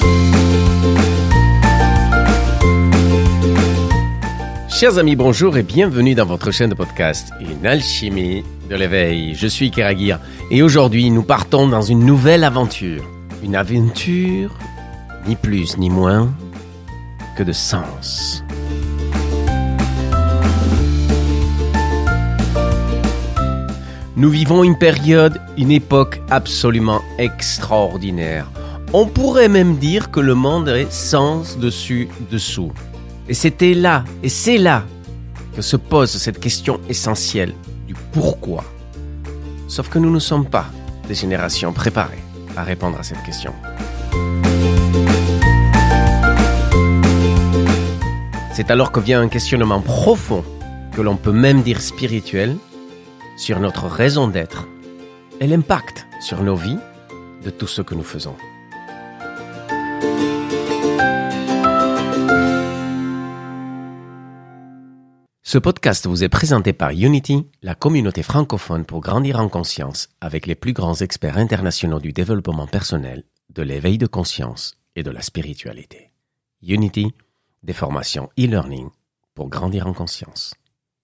Chers amis, bonjour et bienvenue dans votre chaîne de podcast Une alchimie de l'éveil. Je suis Keragir et aujourd'hui nous partons dans une nouvelle aventure. Une aventure ni plus ni moins que de sens. Nous vivons une période, une époque absolument extraordinaire. On pourrait même dire que le monde est sens dessus dessous. Et c'est là que se pose cette question essentielle du pourquoi. Sauf que nous ne sommes pas des générations préparées à répondre à cette question. C'est alors que vient un questionnement profond, que l'on peut même dire spirituel, sur notre raison d'être et l'impact sur nos vies de tout ce que nous faisons. Ce podcast vous est présenté par Unity, la communauté francophone pour grandir en conscience avec les plus grands experts internationaux du développement personnel, de l'éveil de conscience et de la spiritualité. Unity, des formations e-learning pour grandir en conscience.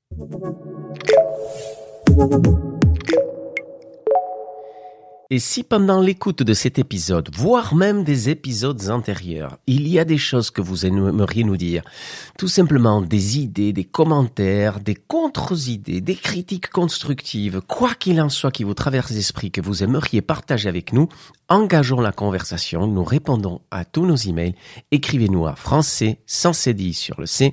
Et si pendant l'écoute de cet épisode, voire même des épisodes antérieurs, il y a des choses que vous aimeriez nous dire, tout simplement des idées, des commentaires, des contre-idées, des critiques constructives, quoi qu'il en soit qui vous traverse l'esprit, que vous aimeriez partager avec nous, engageons la conversation, nous répondons à tous nos emails, écrivez-nous à français sans cédille sur le C,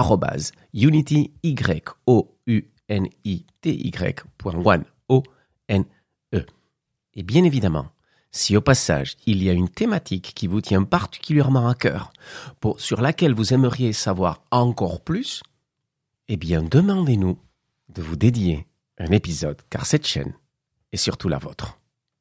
@unity.one. Et bien évidemment, si au passage, il y a une thématique qui vous tient particulièrement à cœur, sur laquelle vous aimeriez savoir encore plus, eh bien demandez-nous de vous dédier un épisode, car cette chaîne est surtout la vôtre.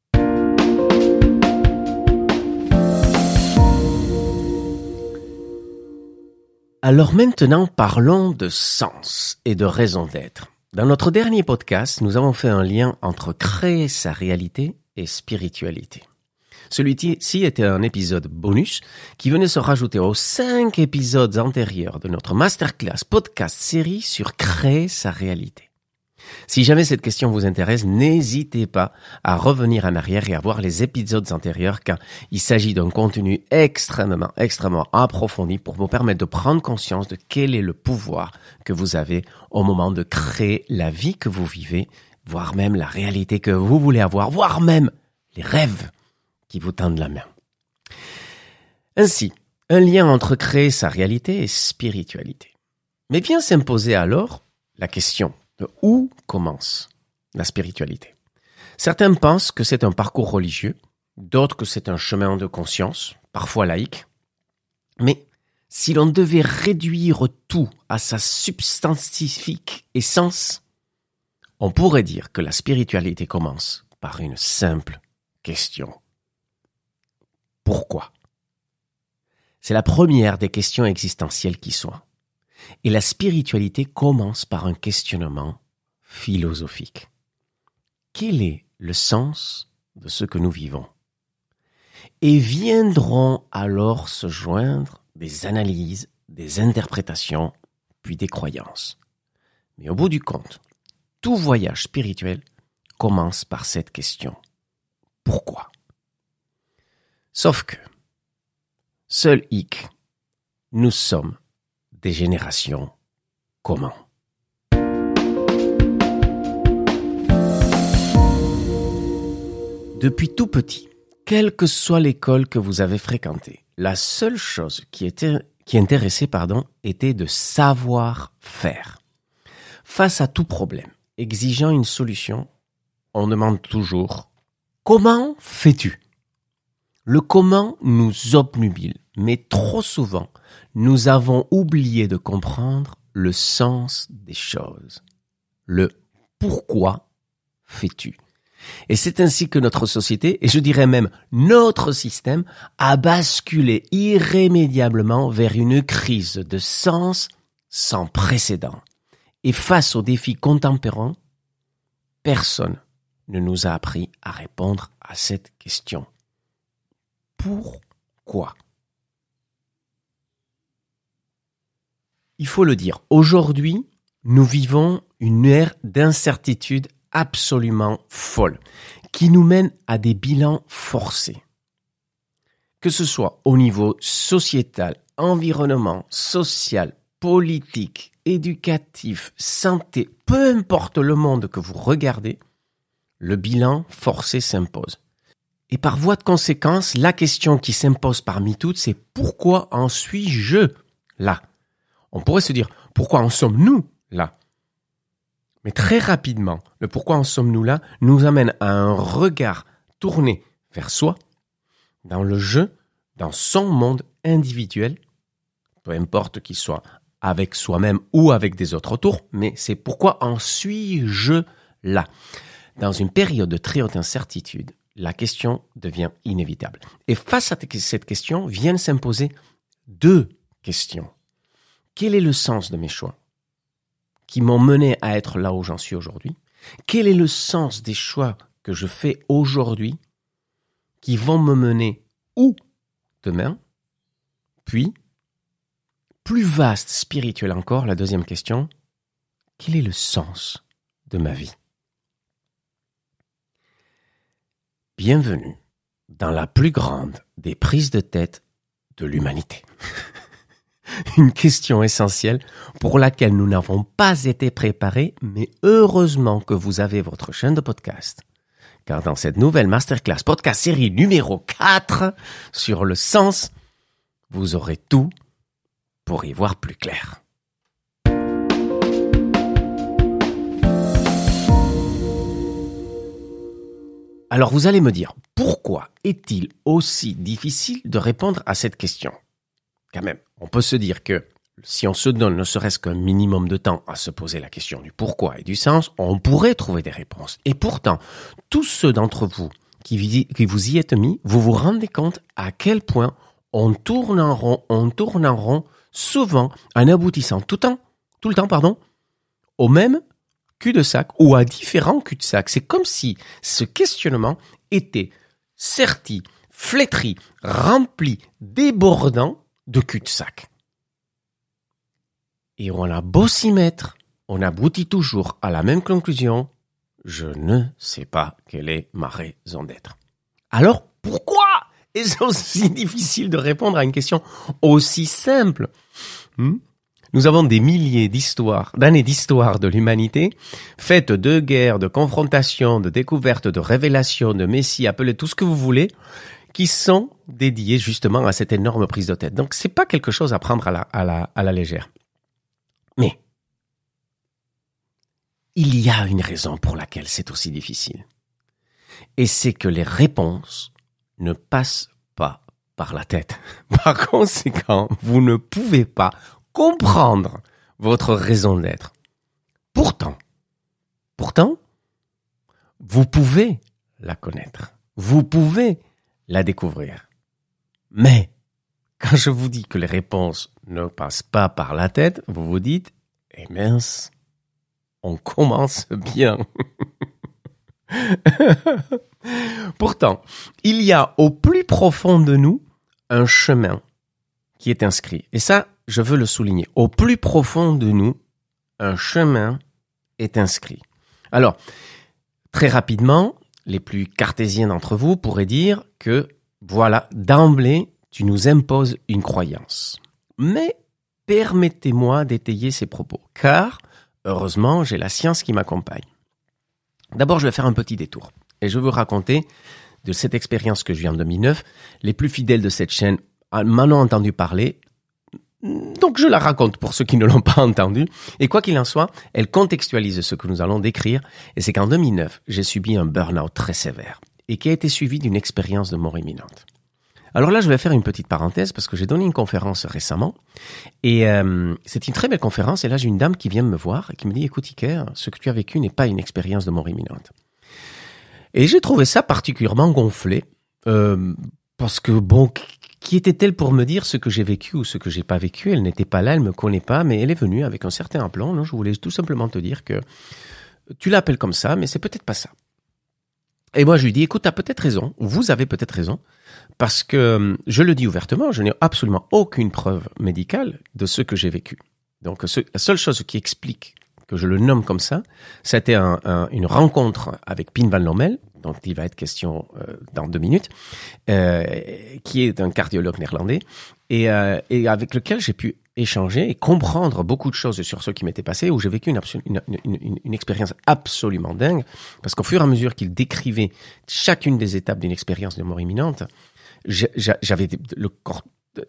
Alors maintenant, parlons de sens et de raison d'être. Dans notre dernier podcast, nous avons fait un lien entre créer sa réalité et spiritualité. Celui-ci était un épisode bonus qui venait se rajouter aux 5 épisodes antérieurs de notre masterclass podcast série sur créer sa réalité. Si jamais cette question vous intéresse, n'hésitez pas à revenir en arrière et à voir les épisodes antérieurs car il s'agit d'un contenu extrêmement approfondi pour vous permettre de prendre conscience de quel est le pouvoir que vous avez au moment de créer la vie que vous vivez, voire même la réalité que vous voulez avoir, voire même les rêves qui vous tendent la main. Ainsi, un lien entre créer sa réalité et spiritualité. Mais vient s'imposer alors la question de où commence la spiritualité. Certains pensent que c'est un parcours religieux, d'autres que c'est un chemin de conscience, parfois laïque. Mais si l'on devait réduire tout à sa substantifique essence, on pourrait dire que la spiritualité commence par une simple question. Pourquoi ? C'est la première des questions existentielles qui soit. Et la spiritualité commence par un questionnement philosophique. Quel est le sens de ce que nous vivons ? Et viendront alors se joindre des analyses, des interprétations, puis des croyances. Mais au bout du compte, tout voyage spirituel commence par cette question. Pourquoi ? Sauf que, seul hic, nous sommes des générations comment ? Depuis tout petit, quelle que soit l'école que vous avez fréquentée, la seule chose qui intéressait était de savoir faire. Face à tout problème, exigeant une solution, on demande toujours « Comment fais-tu » Le comment nous obnubile, mais trop souvent, nous avons oublié de comprendre le sens des choses. Le pourquoi fais-tu ? Et c'est ainsi que notre société, et je dirais même notre système, a basculé irrémédiablement vers une crise de sens sans précédent. Et face aux défis contemporains, personne ne nous a appris à répondre à cette question. Pourquoi ? Il faut le dire, aujourd'hui, nous vivons une ère d'incertitude absolument folle, qui nous mène à des bilans forcés. Que ce soit au niveau sociétal, environnement, social, politique, éducatif, santé, peu importe le monde que vous regardez, le bilan forcé s'impose. Et par voie de conséquence, la question qui s'impose parmi toutes, c'est pourquoi en suis-je là? On pourrait se dire, pourquoi en sommes-nous là? Mais très rapidement, le pourquoi en sommes-nous là nous amène à un regard tourné vers soi, dans le jeu, dans son monde individuel, peu importe qu'il soit avec soi-même ou avec des autres autour, mais c'est pourquoi en suis-je là? Dans une période de très haute incertitude, la question devient inévitable. Et face à cette question, viennent s'imposer deux questions. Quel est le sens de mes choix qui m'ont mené à être là où j'en suis aujourd'hui? Quel est le sens des choix que je fais aujourd'hui qui vont me mener où demain? Puis, plus vaste, spirituel encore, la deuxième question, quel est le sens de ma vie? Bienvenue dans la plus grande des prises de tête de l'humanité. Une question essentielle pour laquelle nous n'avons pas été préparés, mais heureusement que vous avez votre chaîne de podcast. Car dans cette nouvelle masterclass podcast série numéro 4 sur le sens, vous aurez tout pour y voir plus clair. Alors vous allez me dire, pourquoi est-il aussi difficile de répondre à cette question? Quand même, on peut se dire que si on se donne ne serait-ce qu'un minimum de temps à se poser la question du pourquoi et du sens, on pourrait trouver des réponses. Et pourtant, tous ceux d'entre vous qui vous y êtes mis, vous vous rendez compte à quel point on tourne en rond, souvent en aboutissant tout le temps, au même cul-de-sac ou à différents cul-de-sac. C'est comme si ce questionnement était serti, flétri, rempli, débordant de cul-de-sac. Et on a beau s'y mettre, on aboutit toujours à la même conclusion. Je ne sais pas quelle est ma raison d'être. Alors, pourquoi est-ce aussi difficile de répondre à une question aussi simple? Nous avons des milliers d'années d'histoire de l'humanité, faites de guerres, de confrontations, de découvertes, de révélations, de messies, appelez tout ce que vous voulez, qui sont dédiées justement à cette énorme prise de tête. Donc, c'est pas quelque chose à prendre à la légère. Mais, il y a une raison pour laquelle c'est aussi difficile. Et c'est que les réponses ne passent pas par la tête. Par conséquent, vous ne pouvez pas comprendre votre raison d'être. Pourtant, vous pouvez la connaître. Vous pouvez la découvrir. Mais, quand je vous dis que les réponses ne passent pas par la tête, vous vous dites, eh mince, on commence bien. Pourtant, il y a au plus profond de nous un chemin qui est inscrit. Et ça, je veux le souligner. Au plus profond de nous, un chemin est inscrit. Alors, très rapidement, les plus cartésiens d'entre vous pourraient dire que, voilà, d'emblée, tu nous imposes une croyance. Mais permettez-moi d'étayer ces propos, car, heureusement, j'ai la science qui m'accompagne. D'abord, je vais faire un petit détour et je veux vous raconter de cette expérience que j'ai eue en 2009. Les plus fidèles de cette chaîne m'en ont entendu parler, donc je la raconte pour ceux qui ne l'ont pas entendue. Et quoi qu'il en soit, elle contextualise ce que nous allons décrire. Et c'est qu'en 2009, j'ai subi un burn-out très sévère et qui a été suivi d'une expérience de mort imminente. Alors là, je vais faire une petite parenthèse parce que j'ai donné une conférence récemment et c'est une très belle conférence. Et là, j'ai une dame qui vient me voir et qui me dit « Écoute, Iker, ce que tu as vécu n'est pas une expérience de mort imminente. » Et j'ai trouvé ça particulièrement gonflé parce que, bon, qui était-elle pour me dire ce que j'ai vécu ou ce que j'ai pas vécu? Elle n'était pas là, elle me connaît pas, mais elle est venue avec un certain aplomb. Non, je voulais tout simplement te dire que tu l'appelles comme ça, mais c'est peut-être pas ça. Et moi, je lui dis, écoute, t'as peut-être raison, vous avez peut-être raison, parce que, je le dis ouvertement, je n'ai absolument aucune preuve médicale de ce que j'ai vécu. Donc, la seule chose qui explique que je le nomme comme ça, c'était une rencontre avec Pien van Lommel, dont il va être question dans 2 minutes, qui est un cardiologue néerlandais, et avec lequel j'ai pu échanger et comprendre beaucoup de choses sur ce qui m'était passé, où j'ai vécu une expérience absolument dingue, parce qu'au fur et à mesure qu'il décrivait chacune des étapes d'une expérience de mort imminente, j'avais le corps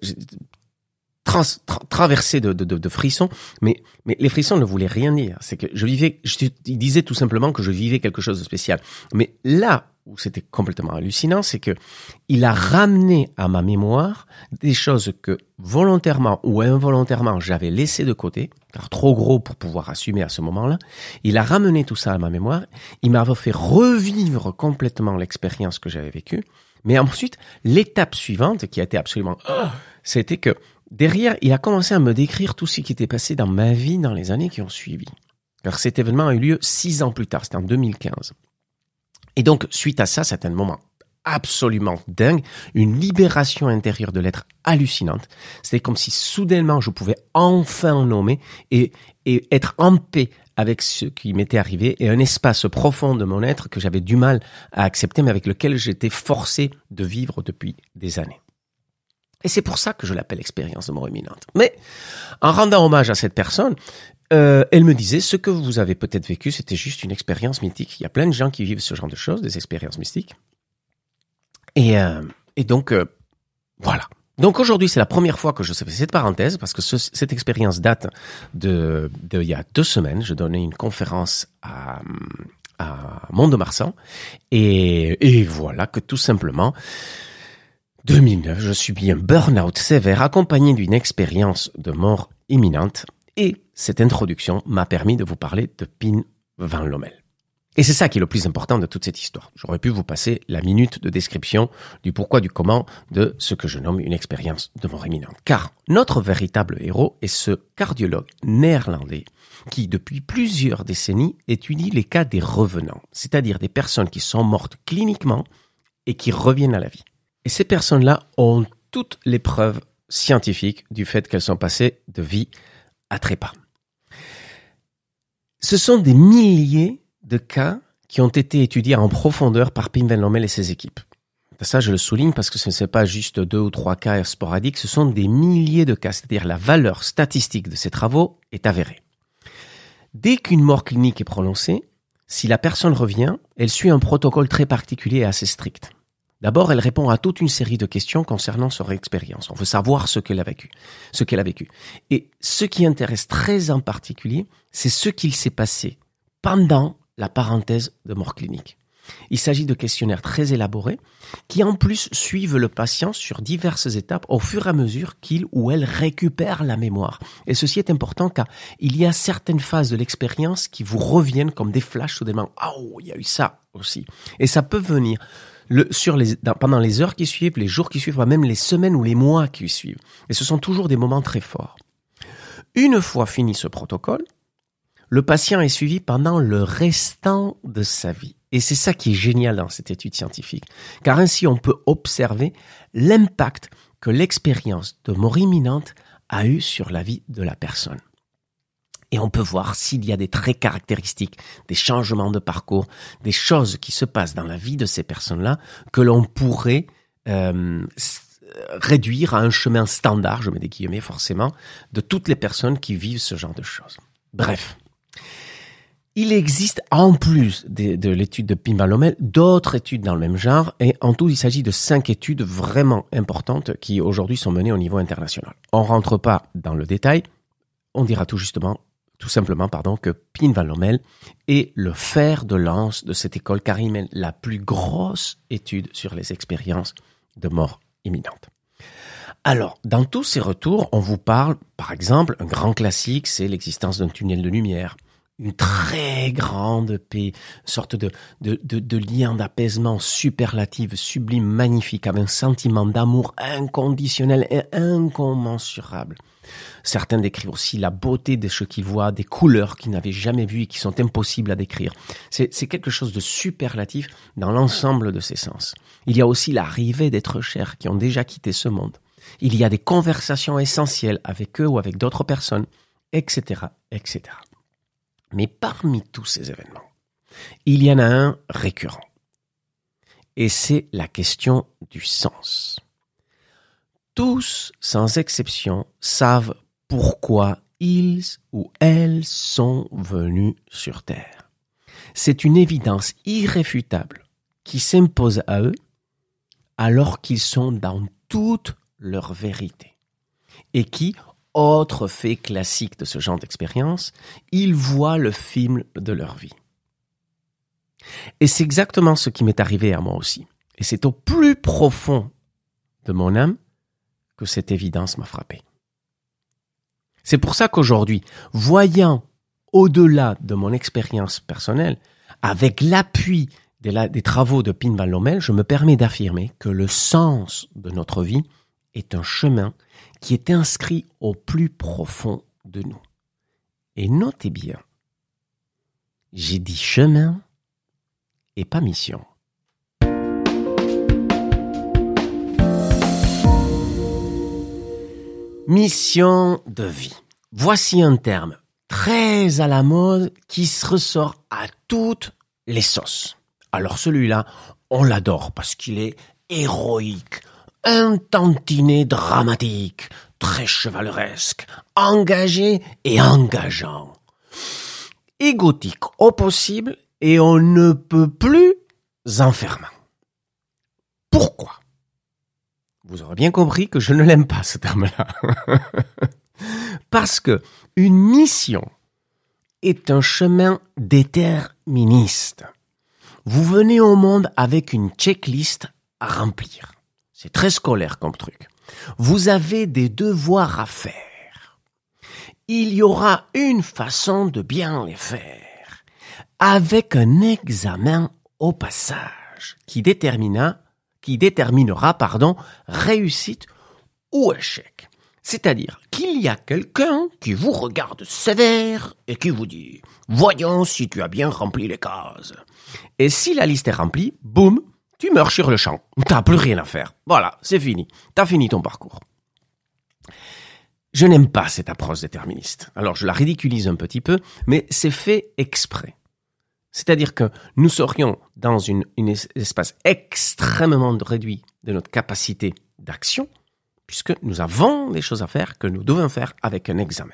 traversé de frissons, mais les frissons ne voulaient rien dire. C'est que il disait tout simplement que je vivais quelque chose de spécial. Mais là où c'était complètement hallucinant, c'est que il a ramené à ma mémoire des choses que volontairement ou involontairement j'avais laissées de côté, car trop gros pour pouvoir assumer à ce moment-là. Il a ramené tout ça à ma mémoire. Il m'avait fait revivre complètement l'expérience que j'avais vécue. Mais ensuite, l'étape suivante, qui a été absolument, c'était que derrière, il a commencé à me décrire tout ce qui était passé dans ma vie dans les années qui ont suivi. Car cet événement a eu lieu 6 ans plus tard, c'était en 2015. Et donc, suite à ça, c'était un moment absolument dingue, une libération intérieure de l'être hallucinante. C'était comme si soudainement je pouvais enfin nommer et être en paix avec ce qui m'était arrivé et un espace profond de mon être que j'avais du mal à accepter, mais avec lequel j'étais forcé de vivre depuis des années. Et c'est pour ça que je l'appelle expérience de mort imminente. Mais en rendant hommage à cette personne, elle me disait, ce que vous avez peut-être vécu, c'était juste une expérience mystique. Il y a plein de gens qui vivent ce genre de choses, des expériences mystiques. Et donc, voilà. Donc aujourd'hui, c'est la première fois que je fais cette parenthèse, parce que cette expérience date de il y a 2 semaines. Je donnais une conférence à Mont-de-Marsan. Et voilà que tout simplement, 2009, je subis un burn-out sévère accompagné d'une expérience de mort imminente. Et cette introduction m'a permis de vous parler de Pien van Lommel. Et c'est ça qui est le plus important de toute cette histoire. J'aurais pu vous passer la minute de description du pourquoi, du comment de ce que je nomme une expérience de mort imminente. Car notre véritable héros est ce cardiologue néerlandais qui, depuis plusieurs décennies, étudie les cas des revenants, c'est-à-dire des personnes qui sont mortes cliniquement et qui reviennent à la vie. Et ces personnes-là ont toutes les preuves scientifiques du fait qu'elles sont passées de vie à trépas. Ce sont des milliers de cas qui ont été étudiés en profondeur par Pien van Lommel et ses équipes. Ça, je le souligne parce que ce n'est pas juste 2 ou 3 cas sporadiques, ce sont des milliers de cas, c'est-à-dire la valeur statistique de ces travaux est avérée. Dès qu'une mort clinique est prononcée, si la personne revient, elle suit un protocole très particulier et assez strict. D'abord, elle répond à toute une série de questions concernant son expérience. On veut savoir ce qu'elle a vécu. Et ce qui intéresse très en particulier, c'est ce qu'il s'est passé pendant la parenthèse de mort clinique. Il s'agit de questionnaires très élaborés qui en plus suivent le patient sur diverses étapes au fur et à mesure qu'il ou elle récupère la mémoire. Et ceci est important car il y a certaines phases de l'expérience qui vous reviennent comme des flashs soudainement. « Oh, il y a eu ça aussi !» Et ça peut venir pendant les heures qui suivent, les jours qui suivent, même les semaines ou les mois qui suivent. Et ce sont toujours des moments très forts. Une fois fini ce protocole, le patient est suivi pendant le restant de sa vie. Et c'est ça qui est génial dans cette étude scientifique. Car ainsi, on peut observer l'impact que l'expérience de mort imminente a eu sur la vie de la personne. Et on peut voir s'il y a des traits caractéristiques, des changements de parcours, des choses qui se passent dans la vie de ces personnes-là que l'on pourrait réduire à un chemin standard, je mets des guillemets forcément, de toutes les personnes qui vivent ce genre de choses. Bref. Il existe, en plus de l'étude de Pien van Lommel, d'autres études dans le même genre, et en tout, il s'agit de 5 études vraiment importantes qui aujourd'hui sont menées au niveau international. On rentre pas dans le détail, on dira tout simplement, que Pien van Lommel est le fer de lance de cette école, car il mène la plus grosse étude sur les expériences de mort imminente. Alors, dans tous ces retours, on vous parle, par exemple, un grand classique, c'est l'existence d'un tunnel de lumière. Une très grande paix, une sorte de lien d'apaisement superlatif, sublime, magnifique, avec un sentiment d'amour inconditionnel et incommensurable. Certains décrivent aussi la beauté de ce qu'ils voient, des couleurs qu'ils n'avaient jamais vues et qui sont impossibles à décrire. C'est quelque chose de superlatif dans l'ensemble de ses sens. Il y a aussi l'arrivée d'êtres chers qui ont déjà quitté ce monde. Il y a des conversations essentielles avec eux ou avec d'autres personnes. etc., etc. Mais parmi tous ces événements, il y en a un récurrent. Et c'est la question du sens. Tous, sans exception, savent pourquoi ils ou elles sont venus sur Terre. C'est une évidence irréfutable qui s'impose à eux alors qu'ils sont dans toute leur vérité. Et qui, autre fait classique de ce genre d'expérience, ils voient le film de leur vie. Et c'est exactement ce qui m'est arrivé à moi aussi. Et c'est au plus profond de mon âme que cette évidence m'a frappé. C'est pour ça qu'aujourd'hui, voyant au-delà de mon expérience personnelle, avec l'appui des travaux de Pim Van Lommel, je me permets d'affirmer que le sens de notre vie est un chemin qui est inscrit au plus profond de nous. Et notez bien, j'ai dit chemin et pas mission. Mission de vie. Voici un terme très à la mode qui se ressort à toutes les sauces. Alors celui-là, on l'adore parce qu'il est héroïque, un tantinet dramatique, très chevaleresque, engagé et engageant. Égotique au possible et on ne peut plus enfermant. Pourquoi ? Vous aurez bien compris que je ne l'aime pas, ce terme-là. Parce que une mission est un chemin déterministe. Vous venez au monde avec une checklist à remplir. C'est très scolaire comme truc. Vous avez des devoirs à faire. Il y aura une façon de bien les faire, avec un examen au passage qui déterminera, réussite ou échec. C'est-à-dire qu'il y a quelqu'un qui vous regarde sévère et qui vous dit « Voyons si tu as bien rempli les cases. » Et si la liste est remplie, boum, tu meurs sur le champ. T'as plus rien à faire. Voilà, c'est fini. T'as fini ton parcours. Je n'aime pas cette approche déterministe. Alors je la ridiculise un petit peu, mais c'est fait exprès. C'est-à-dire que nous serions dans un espace extrêmement réduit de notre capacité d'action, puisque nous avons des choses à faire que nous devons faire avec un examen.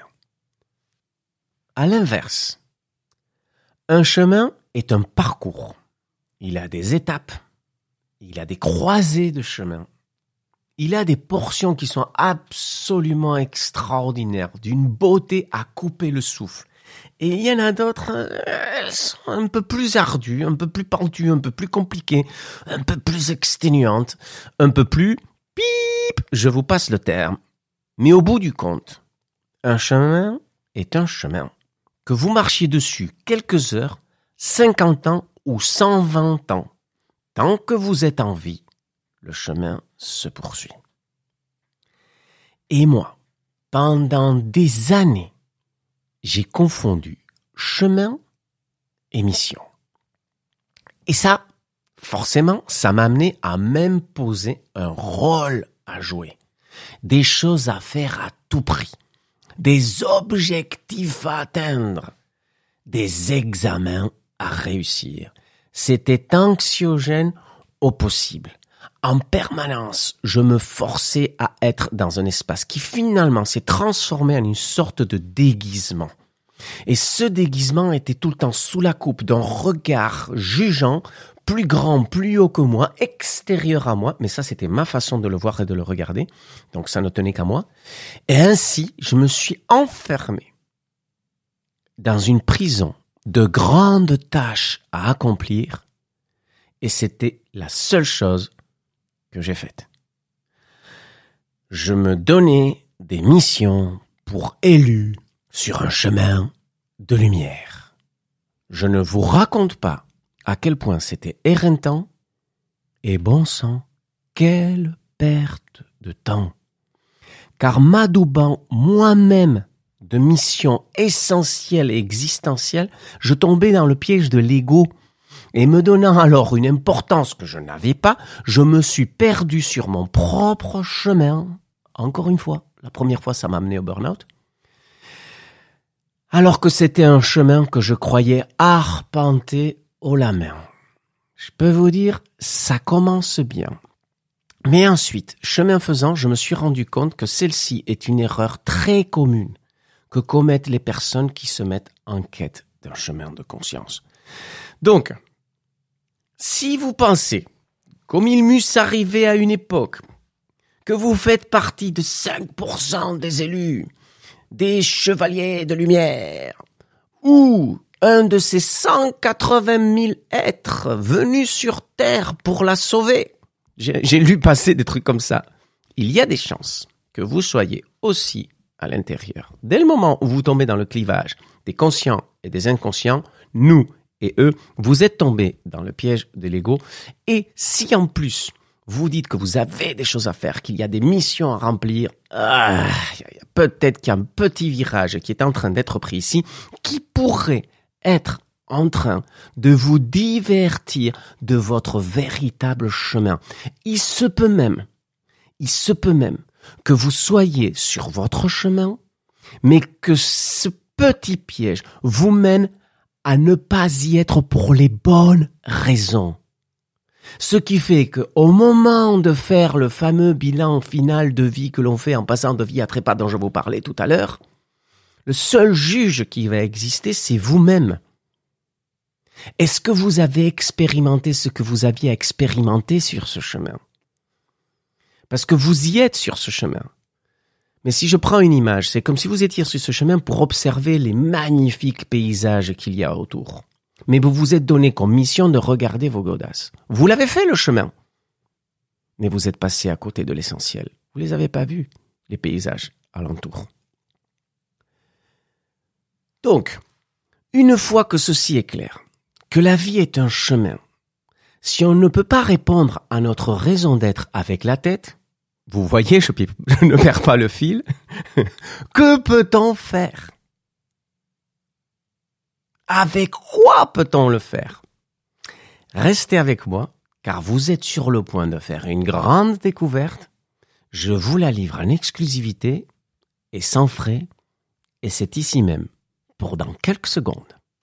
À l'inverse, un chemin est un parcours. Il a des étapes, il a des croisées de chemin, il a des portions qui sont absolument extraordinaires, d'une beauté à couper le souffle. Et il y en a d'autres, elles sont un peu plus ardues, un peu plus pentues, un peu plus compliquées, un peu plus exténuantes, un peu plus pip, je vous passe le terme. Mais au bout du compte, un chemin est un chemin. Que vous marchiez dessus quelques heures, 50 ans ou 120 ans, tant que vous êtes en vie, le chemin se poursuit. Et moi, pendant des années, j'ai confondu chemin et mission. Et ça, forcément, ça m'a amené à m'imposer un rôle à jouer, des choses à faire à tout prix, des objectifs à atteindre, des examens à réussir. C'était anxiogène au possible. En permanence, je me forçais à être dans un espace qui finalement s'est transformé en une sorte de déguisement. Et ce déguisement était tout le temps sous la coupe d'un regard jugeant, plus grand, plus haut que moi, extérieur à moi, mais ça c'était ma façon de le voir et de le regarder, donc ça ne tenait qu'à moi. Et ainsi, je me suis enfermé dans une prison de grandes tâches à accomplir, et c'était la seule chose que j'ai faite. Je me donnais des missions pour élus sur un chemin de lumière. Je ne vous raconte pas à quel point c'était éreintant et bon sang, quelle perte de temps. Car m'adoubant moi-même de missions essentielles et existentielles, je tombais dans le piège de l'ego. Et me donnant alors une importance que je n'avais pas, je me suis perdu sur mon propre chemin. Encore une fois, la première fois ça m'a amené au burn-out. alors que c'était un chemin que je croyais arpenter haut la main. Je peux vous dire, ça commence bien. Mais ensuite, chemin faisant, je me suis rendu compte que celle-ci est une erreur très commune que commettent les personnes qui se mettent en quête d'un chemin de conscience. Donc, si vous pensez, comme il m'eût arrivé à une époque, que vous faites partie de 5% des élus, des chevaliers de lumière, ou un de ces 180 000 êtres venus sur Terre pour la sauver, j'ai lu passer des trucs comme ça, il y a des chances que vous soyez aussi à l'intérieur. Dès le moment où vous tombez dans le clivage des conscients et des inconscients, nous et eux, vous êtes tombés dans le piège de l'ego. Et si en plus, vous dites que vous avez des choses à faire, qu'il y a des missions à remplir, peut-être qu'il y a un petit virage qui est en train d'être pris ici, qui pourrait être en train de vous divertir de votre véritable chemin. Il se peut même que vous soyez sur votre chemin, mais que ce petit piège vous mène à ne pas y être pour les bonnes raisons. Ce qui fait qu'au moment de faire le fameux bilan final de vie que l'on fait en passant de vie à trépas dont je vous parlais tout à l'heure, le seul juge qui va exister, c'est vous-même. Est-ce que vous avez expérimenté ce que vous aviez à expérimenter sur ce chemin? Parce que vous y êtes sur ce chemin. Mais si je prends une image, c'est comme si vous étiez sur ce chemin pour observer les magnifiques paysages qu'il y a autour. Mais vous vous êtes donné comme mission de regarder vos godasses. Vous l'avez fait le chemin. Mais vous êtes passé à côté de l'essentiel. Vous les avez pas vus, les paysages alentour. Donc, une fois que ceci est clair, que la vie est un chemin, si on ne peut pas répondre à notre raison d'être avec la tête, vous voyez, je ne perds pas le fil, que peut-on faire? Avec quoi peut-on le faire? Restez avec moi, car vous êtes sur le point de faire une grande découverte. Je vous la livre en exclusivité et sans frais, et c'est ici même, pour dans quelques secondes.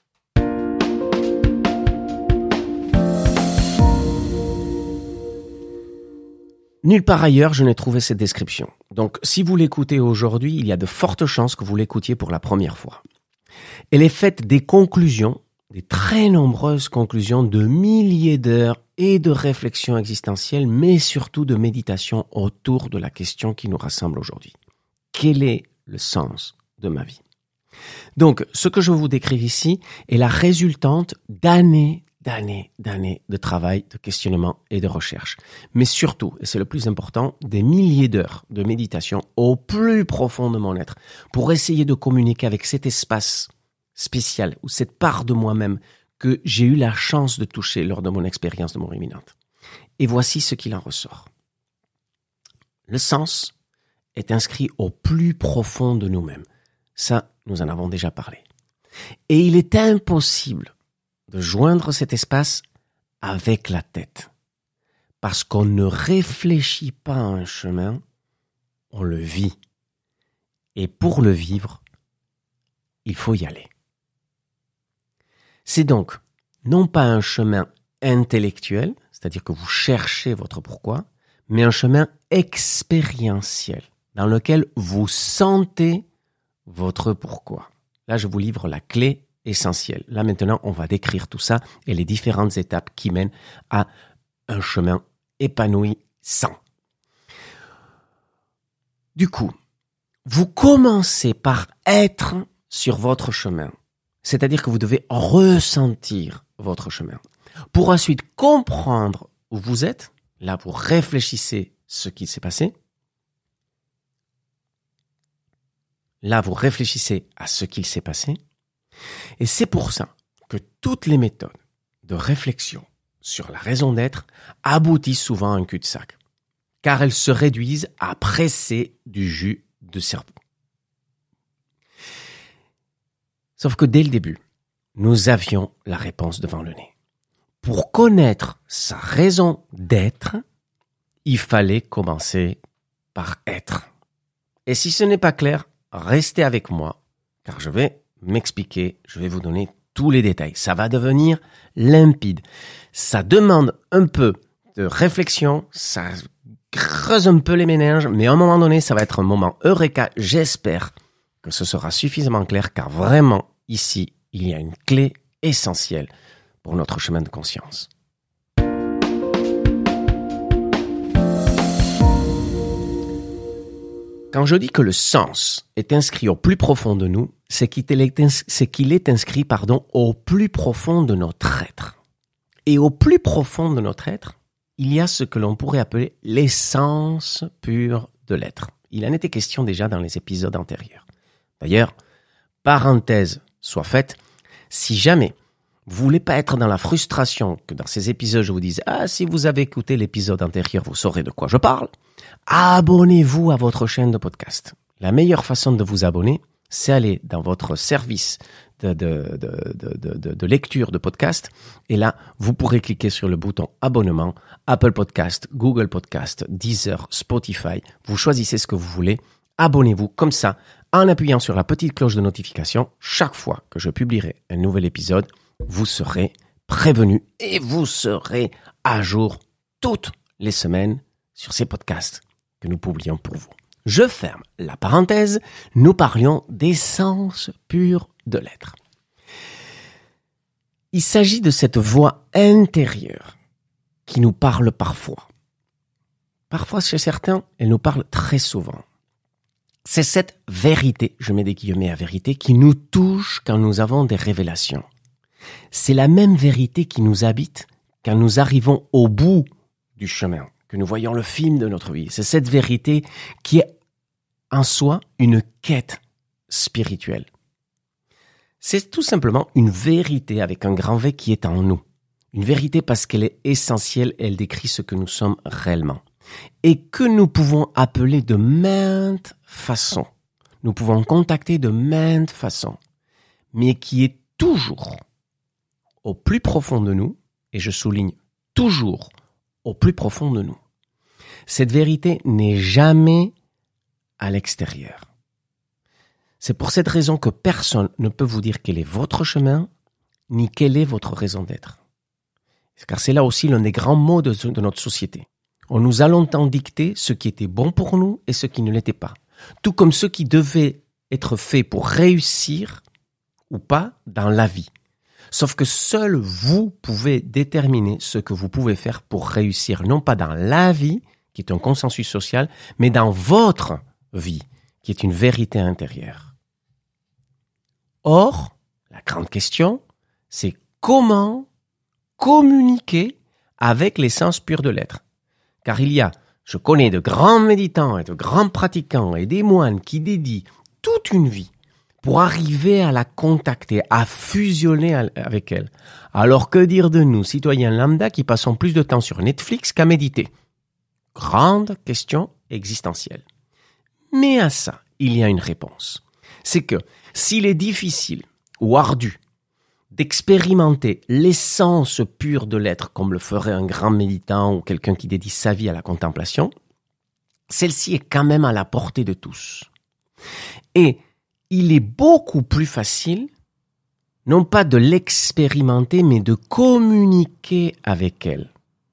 Nulle part ailleurs, je n'ai trouvé cette description. Donc, si vous l'écoutez aujourd'hui, il y a de fortes chances que vous l'écoutiez pour la première fois. Elle est faite des conclusions, des très nombreuses conclusions de milliers d'heures et de réflexions existentielles, mais surtout de méditation autour de la question qui nous rassemble aujourd'hui. Quel est le sens de ma vie? Donc, ce que je vous décris ici est la résultante d'années de travail, de questionnement et de recherche. Mais surtout, et c'est le plus important, des milliers d'heures de méditation au plus profond de mon être pour essayer de communiquer avec cet espace spécial ou cette part de moi-même que j'ai eu la chance de toucher lors de mon expérience de mort imminente. Et voici ce qu'il en ressort. Le sens est inscrit au plus profond de nous-mêmes. Ça, nous en avons déjà parlé. Et il est impossible de joindre cet espace avec la tête. Parce qu'on ne réfléchit pas à un chemin, on le vit. Et pour le vivre, il faut y aller. C'est donc non pas un chemin intellectuel, c'est-à-dire que vous cherchez votre pourquoi, mais un chemin expérientiel, dans lequel vous sentez votre pourquoi. Là, je vous livre la clé essentielle. Là, maintenant, on va décrire tout ça et les différentes étapes qui mènent à un chemin épanouissant. Du coup, vous commencez par être sur votre chemin. C'est-à-dire que vous devez ressentir votre chemin. Pour ensuite comprendre où vous êtes, là, vous réfléchissez ce qui s'est passé. Là, vous réfléchissez à ce qu'il s'est passé. Et c'est pour ça que toutes les méthodes de réflexion sur la raison d'être aboutissent souvent à un cul-de-sac, car elles se réduisent à presser du jus de cerveau. Sauf que dès le début, nous avions la réponse devant le nez. Pour connaître sa raison d'être, il fallait commencer par être. Et si ce n'est pas clair, restez avec moi, car je vais m'expliquer, je vais vous donner tous les détails. Ça va devenir limpide. Ça demande un peu de réflexion, ça creuse un peu les méninges, mais à un moment donné, ça va être un moment eureka. J'espère que ce sera suffisamment clair, car vraiment, ici, il y a une clé essentielle pour notre chemin de conscience. Quand je dis que le sens est inscrit au plus profond de nous, c'est qu'il est inscrit au plus profond de notre être. Et au plus profond de notre être, il y a ce que l'on pourrait appeler l'essence pure de l'être. Il en était question déjà dans les épisodes antérieurs. D'ailleurs, parenthèse soit faite, si jamais vous voulez pas être dans la frustration que dans ces épisodes je vous dise « Ah, si vous avez écouté l'épisode antérieur, vous saurez de quoi je parle », abonnez-vous à votre chaîne de podcast. La meilleure façon de vous abonner, c'est aller dans votre service de lecture de podcast. Et là, vous pourrez cliquer sur le bouton abonnement, Apple Podcast, Google Podcast, Deezer, Spotify. Vous choisissez ce que vous voulez. Abonnez-vous comme ça, en appuyant sur la petite cloche de notification. Chaque fois que je publierai un nouvel épisode, vous serez prévenu et vous serez à jour toutes les semaines sur ces podcasts que nous publions pour vous. Je ferme la parenthèse, nous parlions d'essence pure de l'être. Il s'agit de cette voix intérieure qui nous parle parfois. Parfois, chez certains, elle nous parle très souvent. C'est cette vérité, je mets des guillemets à vérité, qui nous touche quand nous avons des révélations. C'est la même vérité qui nous habite quand nous arrivons au bout du chemin, que nous voyons le film de notre vie. C'est cette vérité qui est en soi une quête spirituelle. C'est tout simplement une vérité avec un grand V qui est en nous. Une vérité parce qu'elle est essentielle, elle décrit ce que nous sommes réellement. Et que nous pouvons appeler de maintes façons. Nous pouvons contacter de maintes façons. Mais qui est toujours au plus profond de nous, et je souligne toujours au plus profond de nous. Cette vérité n'est jamais à l'extérieur. C'est pour cette raison que personne ne peut vous dire quel est votre chemin, ni quelle est votre raison d'être. Car c'est là aussi l'un des grands maux de notre société. On nous a longtemps dicté ce qui était bon pour nous et ce qui ne l'était pas. Tout comme ce qui devait être fait pour réussir ou pas dans la vie. Sauf que seul vous pouvez déterminer ce que vous pouvez faire pour réussir, non pas dans la vie, qui est un consensus social, mais dans votre vie, qui est une vérité intérieure. Or, la grande question, c'est comment communiquer avec l'essence pure de l'être. Car je connais de grands méditants et de grands pratiquants et des moines qui dédient toute une vie pour arriver à la contacter, à fusionner avec elle. Alors que dire de nous, citoyens lambda, qui passons plus de temps sur Netflix qu'à méditer? Grande question existentielle. Mais à ça, il y a une réponse. C'est que s'il est difficile ou ardu d'expérimenter l'essence pure de l'être comme le ferait un grand méditant ou quelqu'un qui dédie sa vie à la contemplation, celle-ci est quand même à la portée de tous. Et il est beaucoup plus facile, non pas de l'expérimenter, mais de communiquer avec elle.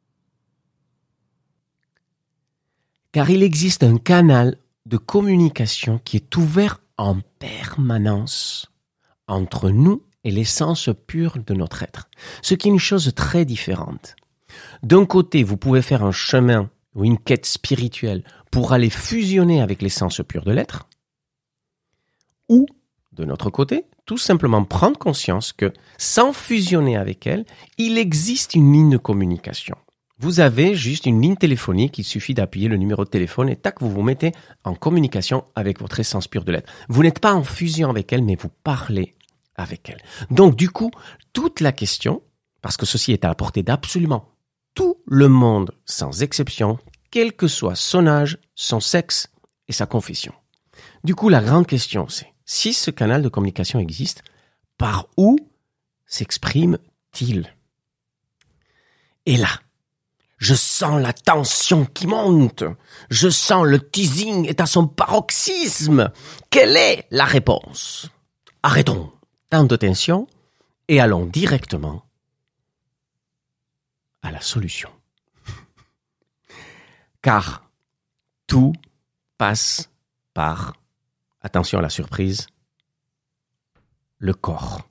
Car il existe un canal de communication qui est ouvert en permanence entre nous et l'essence pure de notre être. Ce qui est une chose très différente. D'un côté, vous pouvez faire un chemin ou une quête spirituelle pour aller fusionner avec l'essence pure de l'être, ou, de notre côté, tout simplement prendre conscience que, sans fusionner avec elle, il existe une ligne de communication. Vous avez juste une ligne téléphonique, il suffit d'appuyer le numéro de téléphone et tac, vous vous mettez en communication avec votre essence pure de l'être. Vous n'êtes pas en fusion avec elle, mais vous parlez avec elle. Donc du coup, toute la question, parce que ceci est à la portée d'absolument tout le monde, sans exception, quel que soit son âge, son sexe et sa confession. Du coup, la grande question, c'est, si ce canal de communication existe, par où s'exprime-t-il? Et là, je sens la tension qui monte. Je sens le teasing est à son paroxysme. Quelle est la réponse? Arrêtons. tant de tension et allons directement à la solution. Car tout passe par, attention à la surprise, le corps.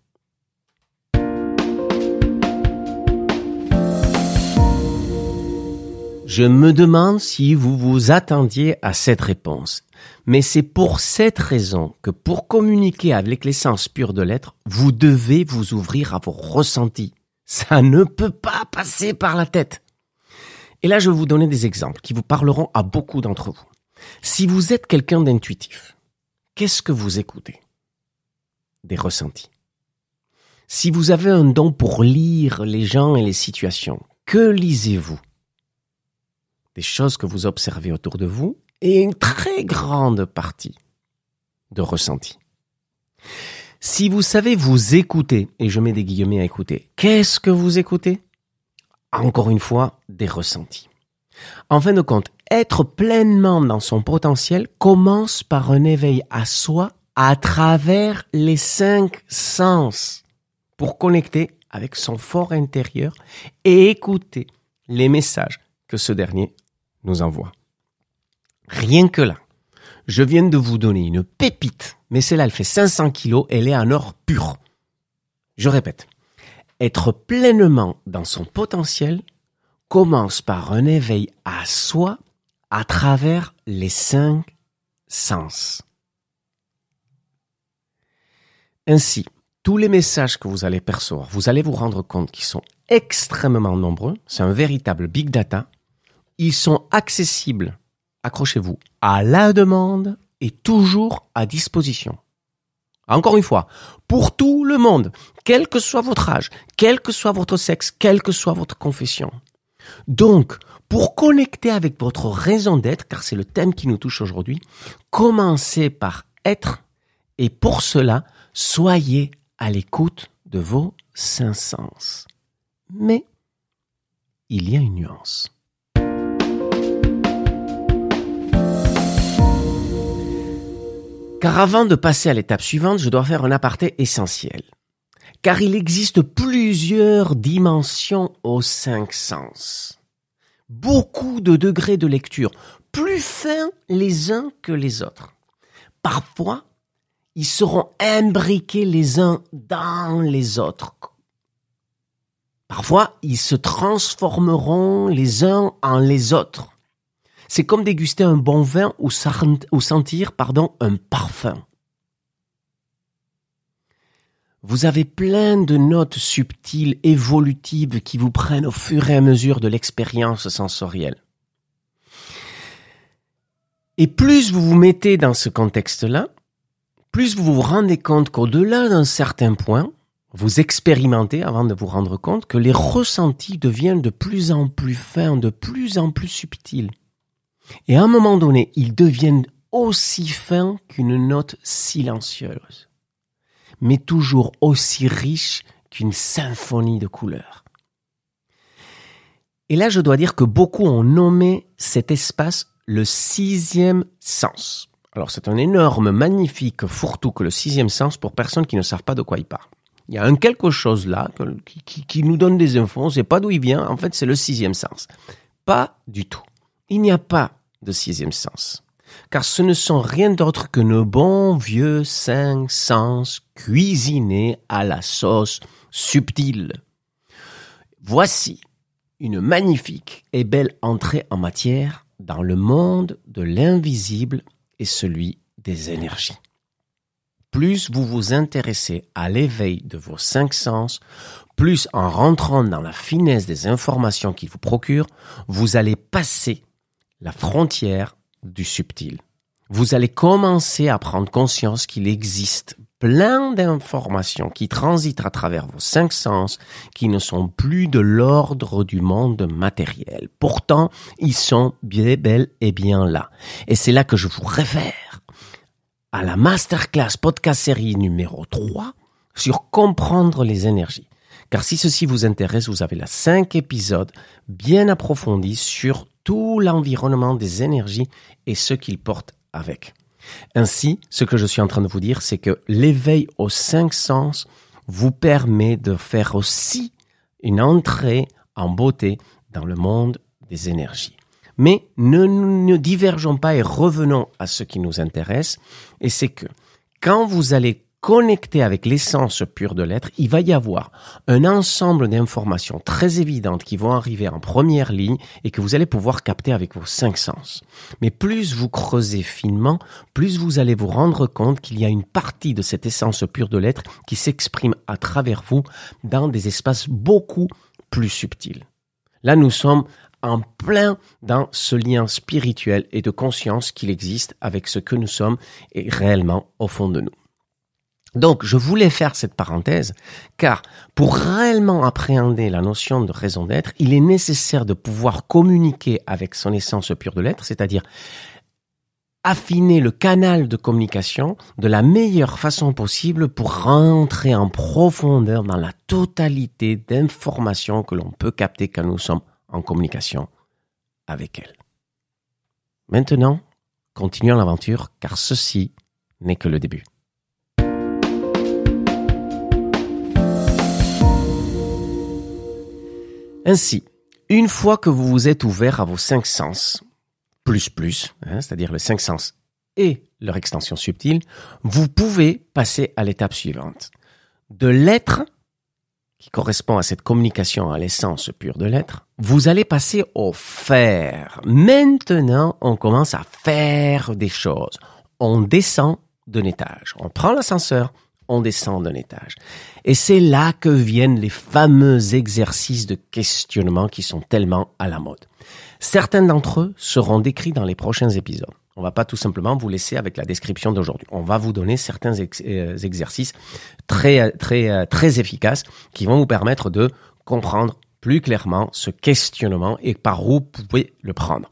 Je me demande si vous vous attendiez à cette réponse, mais c'est pour cette raison que pour communiquer avec l'essence pure de l'être, vous devez vous ouvrir à vos ressentis. Ça ne peut pas passer par la tête. Et là, je vais vous donner des exemples qui vous parleront à beaucoup d'entre vous. Si vous êtes quelqu'un d'intuitif, qu'est-ce que vous écoutez? Des ressentis. Si vous avez un don pour lire les gens et les situations, que lisez-vous? Des choses que vous observez autour de vous et une très grande partie de ressenti. Si vous savez vous écouter, et je mets des guillemets à écouter, qu'est-ce que vous écoutez? Encore une fois, des ressentis. En fin de compte, être pleinement dans son potentiel commence par un éveil à soi à travers les 5 sens pour connecter avec son fort intérieur et écouter les messages que ce dernier nous envoie. Rien que là, je viens de vous donner une pépite, mais celle-là, elle fait 500 kilos, elle est en or pur. Je répète, être pleinement dans son potentiel commence par un éveil à soi à travers les 5 sens. Ainsi, tous les messages que vous allez percevoir, vous allez vous rendre compte qu'ils sont extrêmement nombreux, c'est un véritable big data, ils sont accessibles, accrochez-vous, à la demande et toujours à disposition. Encore une fois, pour tout le monde, quel que soit votre âge, quel que soit votre sexe, quelle que soit votre confession. Donc, pour connecter avec votre raison d'être, car c'est le thème qui nous touche aujourd'hui, commencez par être et pour cela, soyez à l'écoute de vos 5 sens. Mais, il y a une nuance. Car avant de passer à l'étape suivante, je dois faire un aparté essentiel. Car il existe plusieurs dimensions aux 5 sens. Beaucoup de degrés de lecture, plus fins les uns que les autres. Parfois, ils seront imbriqués les uns dans les autres. Parfois, ils se transformeront les uns en les autres. C'est comme déguster un bon vin ou sentir un parfum. Vous avez plein de notes subtiles, évolutives qui vous prennent au fur et à mesure de l'expérience sensorielle. Et plus vous vous mettez dans ce contexte-là, plus vous vous rendez compte qu'au-delà d'un certain point, vous expérimentez avant de vous rendre compte que les ressentis deviennent de plus en plus fins, de plus en plus subtils. Et à un moment donné, ils deviennent aussi fins qu'une note silencieuse, mais toujours aussi riches qu'une symphonie de couleurs. Et là, je dois dire que beaucoup ont nommé cet espace le 6e sens. Alors, c'est un énorme, magnifique fourre-tout que le 6e sens pour personnes qui ne savent pas de quoi il parle. Il y a un quelque chose là qui nous donne des infos, on ne sait pas d'où il vient, en fait, c'est le 6e sens. Pas du tout. Il n'y a pas de 6e sens. Car ce ne sont rien d'autre que nos bons vieux 5 sens cuisinés à la sauce subtile. Voici une magnifique et belle entrée en matière dans le monde de l'invisible et celui des énergies. Plus vous vous intéressez à l'éveil de vos 5 sens, plus en rentrant dans la finesse des informations qu'il vous procure, vous allez passer la frontière du subtil. Vous allez commencer à prendre conscience qu'il existe plein d'informations qui transitent à travers vos 5 sens, qui ne sont plus de l'ordre du monde matériel. Pourtant, ils sont bien bel et bien là. Et c'est là que je vous réfère à la Masterclass podcast série numéro 3 sur comprendre les énergies. Car si ceci vous intéresse, vous avez là 5 épisodes bien approfondis sur tout l'environnement des énergies et ce qu'ils portent avec. Ainsi, ce que je suis en train de vous dire, c'est que l'éveil aux 5 sens vous permet de faire aussi une entrée en beauté dans le monde des énergies. Mais ne divergeons pas et revenons à ce qui nous intéresse, et c'est que quand vous allez connecter avec l'essence pure de l'être, il va y avoir un ensemble d'informations très évidentes qui vont arriver en première ligne et que vous allez pouvoir capter avec vos 5 sens. Mais plus vous creusez finement, plus vous allez vous rendre compte qu'il y a une partie de cette essence pure de l'être qui s'exprime à travers vous dans des espaces beaucoup plus subtils. Là, nous sommes en plein dans ce lien spirituel et de conscience qu'il existe avec ce que nous sommes et réellement au fond de nous. Donc, je voulais faire cette parenthèse, car pour réellement appréhender la notion de raison d'être, il est nécessaire de pouvoir communiquer avec son essence pure de l'être, c'est-à-dire affiner le canal de communication de la meilleure façon possible pour rentrer en profondeur dans la totalité d'informations que l'on peut capter quand nous sommes en communication avec elle. Maintenant, continuons l'aventure, car ceci n'est que le début. Ainsi, une fois que vous vous êtes ouvert à vos 5 sens, c'est-à-dire les 5 sens et leur extension subtile, vous pouvez passer à l'étape suivante. De l'être, qui correspond à cette communication à l'essence pure de l'être, vous allez passer au faire. Maintenant, on commence à faire des choses. On descend d'un étage. On prend l'ascenseur, on descend d'un étage. Et c'est là que viennent les fameux exercices de questionnement qui sont tellement à la mode. Certains d'entre eux seront décrits dans les prochains épisodes. On va pas tout simplement vous laisser avec la description d'aujourd'hui. On va vous donner certains exercices très efficaces qui vont vous permettre de comprendre plus clairement ce questionnement et par où vous pouvez le prendre.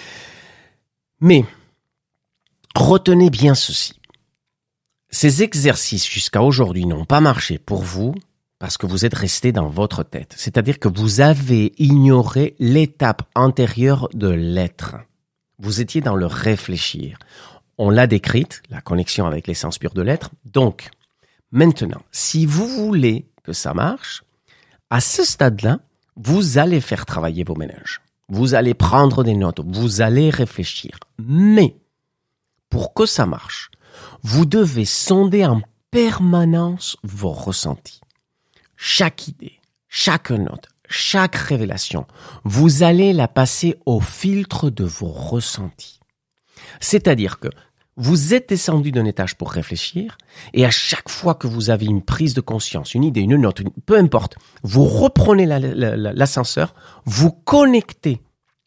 Mais retenez bien ceci. Ces exercices jusqu'à aujourd'hui n'ont pas marché pour vous parce que vous êtes resté dans votre tête. C'est-à-dire que vous avez ignoré l'étape antérieure de l'être. Vous étiez dans le réfléchir. On l'a décrite, la connexion avec l'essence pure de l'être. Donc, maintenant, si vous voulez que ça marche, à ce stade-là, vous allez faire travailler vos méninges. Vous allez prendre des notes, vous allez réfléchir. Mais, pour que ça marche, vous devez sonder en permanence vos ressentis. Chaque idée, chaque note, chaque révélation, vous allez la passer au filtre de vos ressentis. C'est-à-dire que vous êtes descendu d'un étage pour réfléchir et à chaque fois que vous avez une prise de conscience, une idée, une note, peu importe, vous reprenez l'ascenseur, vous connectez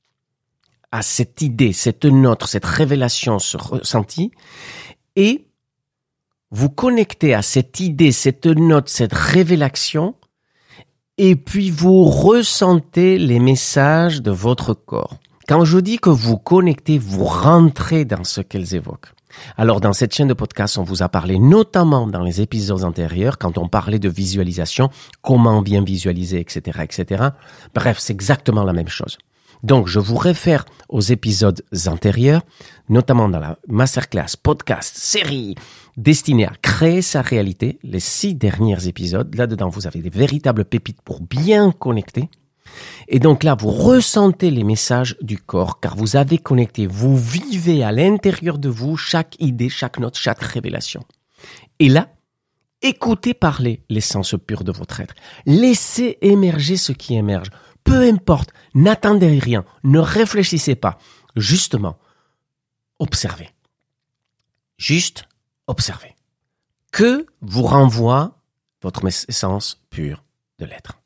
à cette idée, cette note, cette révélation, ce ressenti et vous connectez à cette idée, cette note, cette révélation et puis vous ressentez les messages de votre corps. Quand je dis que vous connectez, vous rentrez dans ce qu'elles évoquent. Alors, dans cette chaîne de podcast, on vous a parlé notamment dans les épisodes antérieurs, quand on parlait de visualisation, comment bien visualiser, etc., etc. Bref, c'est exactement la même chose. Donc, je vous réfère aux épisodes antérieurs, notamment dans la masterclass, podcast, série, destinée à créer sa réalité, les 6 derniers épisodes. Là-dedans, vous avez des véritables pépites pour bien connecter. Et donc là, vous ressentez les messages du corps, car vous avez connecté, vous vivez à l'intérieur de vous chaque idée, chaque note, chaque révélation. Et là, écoutez parler l'essence pure de votre être. Laissez émerger ce qui émerge. Peu importe, n'attendez rien, ne réfléchissez pas. Justement, observez. Juste observez. Que vous renvoie votre essence pure de l'être.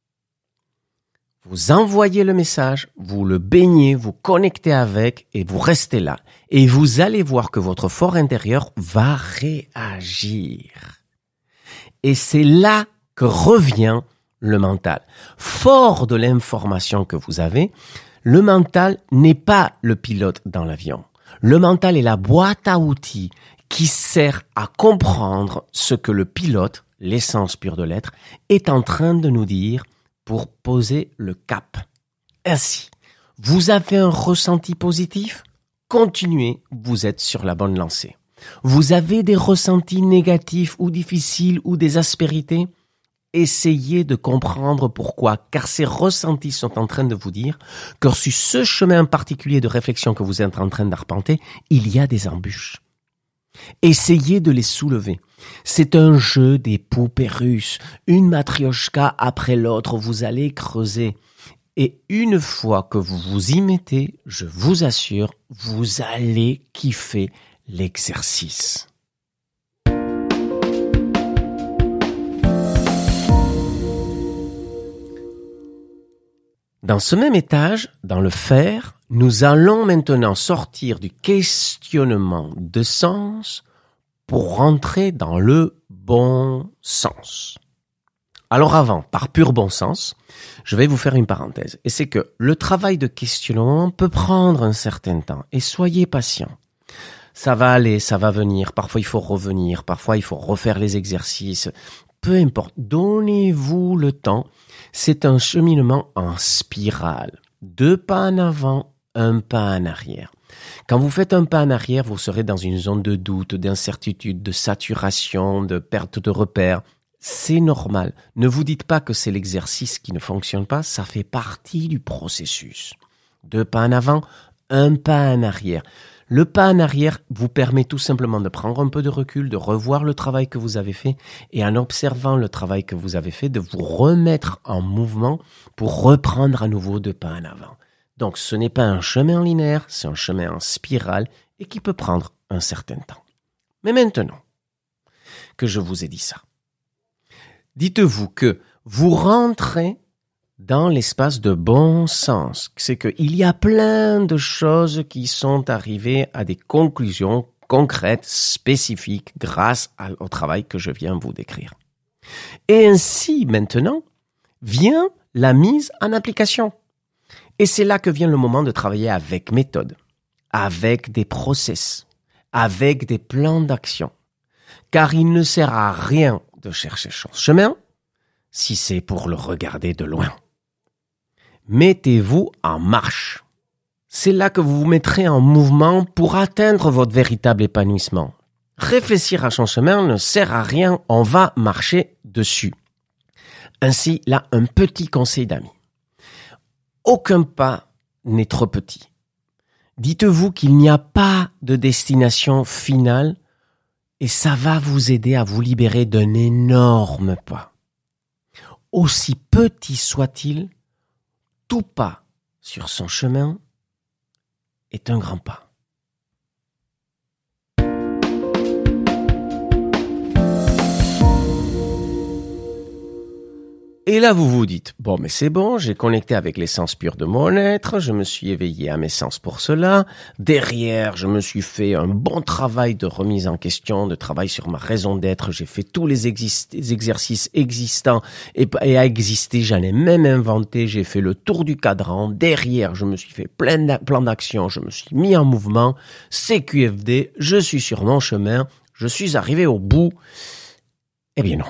Vous envoyez le message, vous le baignez, vous connectez avec et vous restez là. Et vous allez voir que votre fort intérieur va réagir. Et c'est là que revient le mental. Fort de l'information que vous avez, le mental n'est pas le pilote dans l'avion. Le mental est la boîte à outils qui sert à comprendre ce que le pilote, l'essence pure de l'être, est en train de nous dire pour poser le cap. Ainsi, vous avez un ressenti positif? continuez, vous êtes sur la bonne lancée. Vous avez des ressentis négatifs ou difficiles ou des aspérités? Essayez de comprendre pourquoi, car ces ressentis sont en train de vous dire que sur ce chemin particulier de réflexion que vous êtes en train d'arpenter, il y a des embûches. Essayez de les soulever. C'est un jeu des poupées russes, une matrioshka après l'autre, vous allez creuser. Et une fois que vous vous y mettez, je vous assure, vous allez kiffer l'exercice. Dans ce même étage, dans le faire, nous allons maintenant sortir du questionnement de sens pour rentrer dans le bon sens. Alors avant, par pur bon sens, je vais vous faire une parenthèse. Et c'est que le travail de questionnement peut prendre un certain temps. Et soyez patient. Ça va aller, ça va venir. Parfois, il faut revenir. Parfois, il faut refaire les exercices. Peu importe. Donnez-vous le temps. C'est un cheminement en spirale. 2 pas en avant, 1 pas en arrière. Quand vous faites un pas en arrière, vous serez dans une zone de doute, d'incertitude, de saturation, de perte de repères. C'est normal. Ne vous dites pas que c'est l'exercice qui ne fonctionne pas, ça fait partie du processus. 2 pas en avant, 1 pas en arrière. Le pas en arrière vous permet tout simplement de prendre un peu de recul, de revoir le travail que vous avez fait et en observant le travail que vous avez fait, de vous remettre en mouvement pour reprendre à nouveau 2 pas en avant. Donc ce n'est pas un chemin linéaire, c'est un chemin en spirale et qui peut prendre un certain temps. Mais maintenant que je vous ai dit ça, dites-vous que vous rentrez dans l'espace de bon sens. C'est qu'il y a plein de choses qui sont arrivées à des conclusions concrètes, spécifiques, grâce au travail que je viens vous décrire. Et ainsi, maintenant, vient la mise en application. Et c'est là que vient le moment de travailler avec méthode, avec des process, avec des plans d'action. Car il ne sert à rien de chercher son chemin si c'est pour le regarder de loin. Mettez-vous en marche. C'est là que vous vous mettrez en mouvement pour atteindre votre véritable épanouissement. Réfléchir à son chemin ne sert à rien, on va marcher dessus. Ainsi, là, un petit conseil d'amis. Aucun pas n'est trop petit. Dites-vous qu'il n'y a pas de destination finale et ça va vous aider à vous libérer d'un énorme pas. Aussi petit soit-il, tout pas sur son chemin est un grand pas. Et là, vous vous dites, bon, mais c'est bon, j'ai connecté avec l'essence pure de mon être, je me suis éveillé à mes sens pour cela. Derrière, je me suis fait un bon travail de remise en question, de travail sur ma raison d'être. J'ai fait tous les exercices existants et à exister, j'en ai même inventé. J'ai fait le tour du cadran. Derrière, je me suis fait plein de plans d'action, je me suis mis en mouvement. CQFD, je suis sur mon chemin, je suis arrivé au bout. Eh bien non.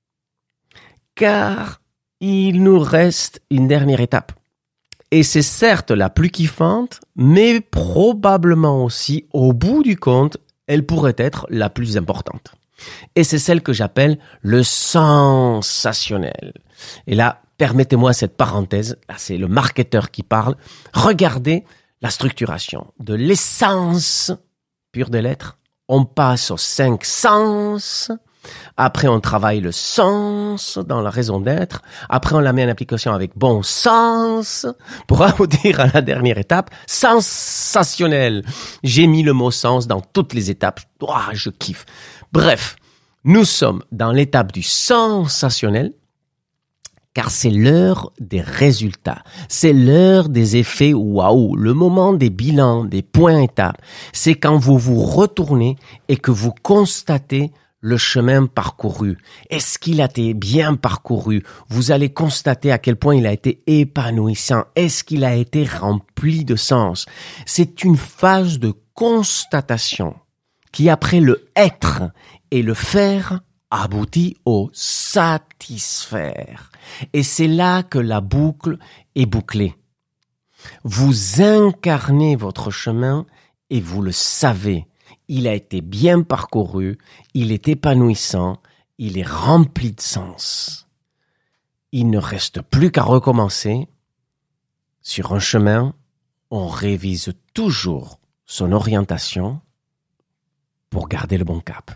Car il nous reste une dernière étape. Et c'est certes la plus kiffante, mais probablement aussi, au bout du compte, elle pourrait être la plus importante. Et c'est celle que j'appelle le sensationnel. Et là, permettez-moi cette parenthèse, là c'est le marketeur qui parle. Regardez la structuration de l'essence pure de l'être. On passe aux 5 sens. Après, on travaille le sens dans la raison d'être. Après, on la met en application avec bon sens pour aboutir à la dernière étape, sensationnel. J'ai mis le mot sens dans toutes les étapes. Ouah, je kiffe. Bref, nous sommes dans l'étape du sensationnel car c'est l'heure des résultats. C'est l'heure des effets waouh, le moment des bilans, des points étapes. C'est quand vous vous retournez et que vous constatez le chemin parcouru. Est-ce qu'il a été bien parcouru? Vous allez constater à quel point il a été épanouissant. Est-ce qu'il a été rempli de sens? C'est une phase de constatation qui, après le être et le faire, aboutit au satisfaire. Et c'est là que la boucle est bouclée. Vous incarnez votre chemin et vous le savez, il a été bien parcouru, il est épanouissant, il est rempli de sens. Il ne reste plus qu'à recommencer. Sur un chemin, on révise toujours son orientation pour garder le bon cap.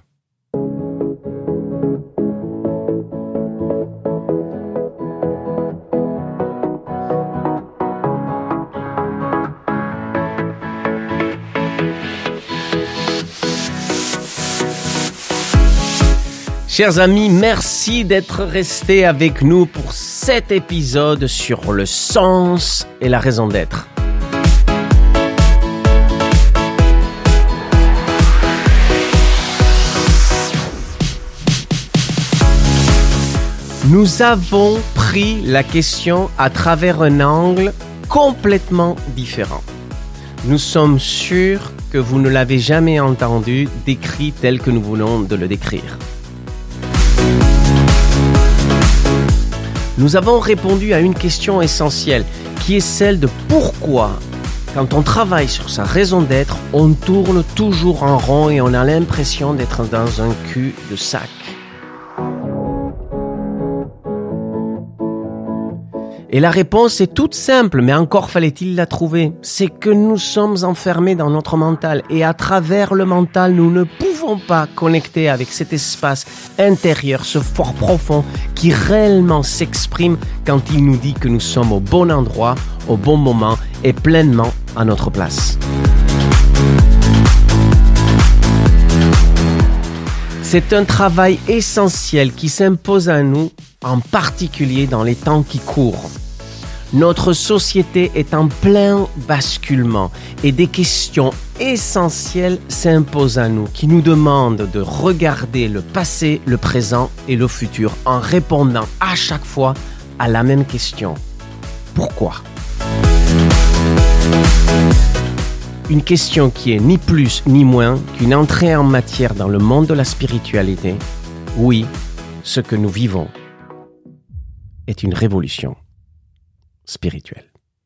Chers amis, merci d'être restés avec nous pour cet épisode sur le sens et la raison d'être. Nous avons pris la question à travers un angle complètement différent. Nous sommes sûrs que vous ne l'avez jamais entendu décrit tel que nous venons de le décrire. Nous avons répondu à une question essentielle, qui est celle de pourquoi, quand on travaille sur sa raison d'être, on tourne toujours en rond et on a l'impression d'être dans un cul-de-sac. Et la réponse est toute simple, mais encore fallait-il la trouver. C'est que nous sommes enfermés dans notre mental et à travers le mental, nous ne pouvons pas connecter avec cet espace intérieur, ce fort profond qui réellement s'exprime quand il nous dit que nous sommes au bon endroit, au bon moment et pleinement à notre place. C'est un travail essentiel qui s'impose à nous, en particulier dans les temps qui courent. Notre société est en plein basculement et des questions essentielles s'imposent à nous qui nous demandent de regarder le passé, le présent et le futur en répondant à chaque fois à la même question. Pourquoi ? Une question qui est ni plus ni moins qu'une entrée en matière dans le monde de la spiritualité. Oui, ce que nous vivons est une révolution spirituelle.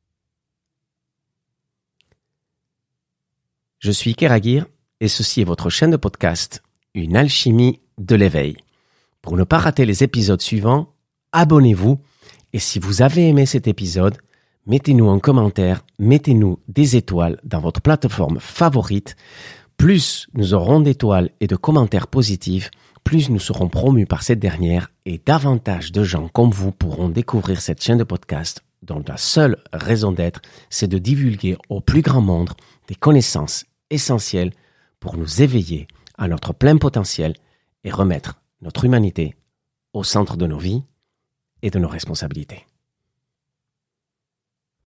Je suis Iker Aguirre et ceci est votre chaîne de podcast, Une alchimie de l'éveil. Pour ne pas rater les épisodes suivants, abonnez-vous et si vous avez aimé cet épisode, mettez-nous un commentaire, mettez-nous des étoiles dans votre plateforme favorite. Plus nous aurons d'étoiles et de commentaires positifs, plus nous serons promus par cette dernière et davantage de gens comme vous pourront découvrir cette chaîne de podcast dont la seule raison d'être, c'est de divulguer au plus grand nombre des connaissances essentielles pour nous éveiller à notre plein potentiel et remettre notre humanité au centre de nos vies et de nos responsabilités.